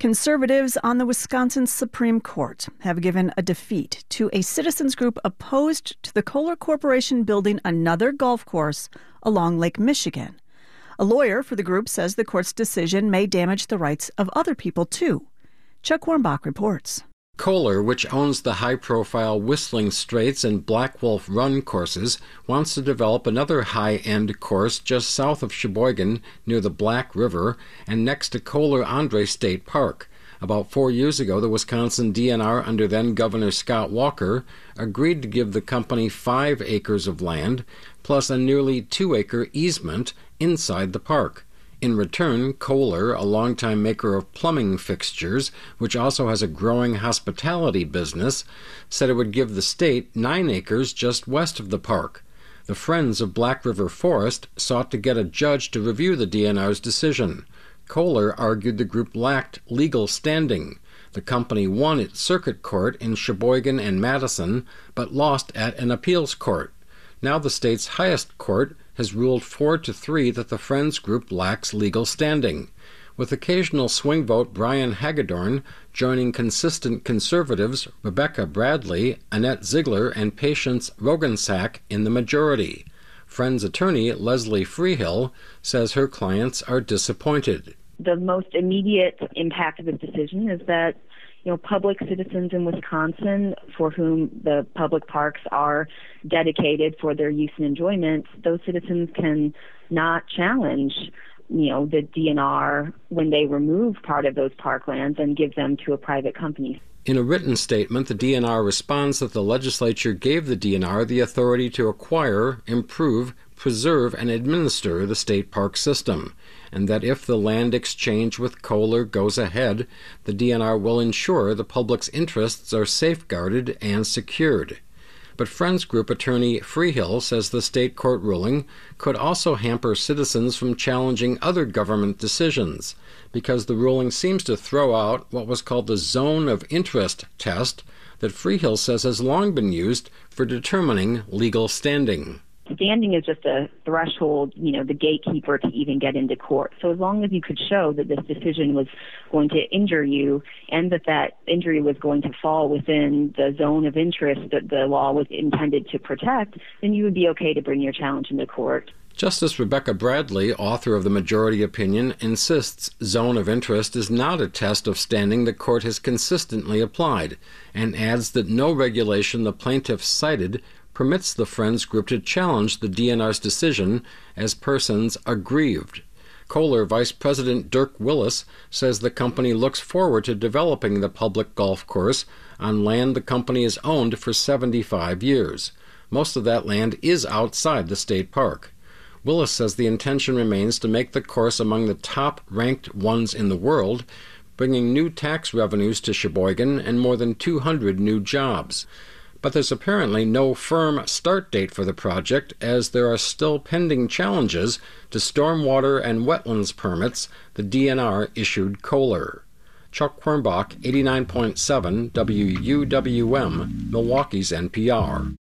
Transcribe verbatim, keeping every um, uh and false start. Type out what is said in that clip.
Conservatives on the Wisconsin Supreme Court have given a defeat to a citizens group opposed to the Kohler Corporation building another golf course along Lake Michigan. A lawyer for the group says the court's decision may damage the rights of other people, too. Chuck Warmbach reports. Kohler, which owns the high-profile Whistling Straits and Black Wolf Run courses, wants to develop another high-end course just south of Sheboygan near the Black River and next to Kohler-Andre State Park. About four years ago, the Wisconsin D N R under then-Governor Scott Walker agreed to give the company five acres of land plus a nearly two-acre easement inside the park. In return, Kohler, a longtime maker of plumbing fixtures, which also has a growing hospitality business, said it would give the state nine acres just west of the park. The Friends of Black River Forest sought to get a judge to review the D N R's decision. Kohler argued the group lacked legal standing. The company won at circuit court in Sheboygan and Madison, but lost at an appeals court. Now the state's highest court has ruled four to three that the Friends group lacks legal standing, with occasional swing vote Brian Hagedorn joining consistent conservatives Rebecca Bradley, Annette Ziegler, and Patience Rogensack in the majority. Friends attorney Leslie Freehill says her clients are disappointed. The most immediate impact of this decision is that you know, public citizens in Wisconsin for whom the public parks are dedicated for their use and enjoyment, those citizens can not challenge, you know, the D N R when they remove part of those parklands and give them to a private company. In a written statement, the D N R responds that the legislature gave the D N R the authority to acquire, improve, preserve, and administer the state park system, and that if the land exchange with Kohler goes ahead, the D N R will ensure the public's interests are safeguarded and secured. But Friends Group attorney Freehill says the state court ruling could also hamper citizens from challenging other government decisions, because the ruling seems to throw out what was called the zone of interest test that Freehill says has long been used for determining legal standing. Standing is just a threshold, you know, the gatekeeper to even get into court. So as long as you could show that this decision was going to injure you and that that injury was going to fall within the zone of interest that the law was intended to protect, then you would be okay to bring your challenge into court. Justice Rebecca Bradley, author of the majority opinion, insists zone of interest is not a test of standing the court has consistently applied, and adds that no regulation the plaintiffs cited permits the Friends Group to challenge the D N R's decision as persons aggrieved. Kohler Vice President Dirk Willis says the company looks forward to developing the public golf course on land the company has owned for seventy-five years. Most of that land is outside the state park. Willis says the intention remains to make the course among the top-ranked ones in the world, bringing new tax revenues to Sheboygan and more than two hundred new jobs. But there's apparently no firm start date for the project, as there are still pending challenges to stormwater and wetlands permits the D N R issued Kohler. Chuck Warmbach, eighty-nine point seven W U W M, Milwaukee's N P R.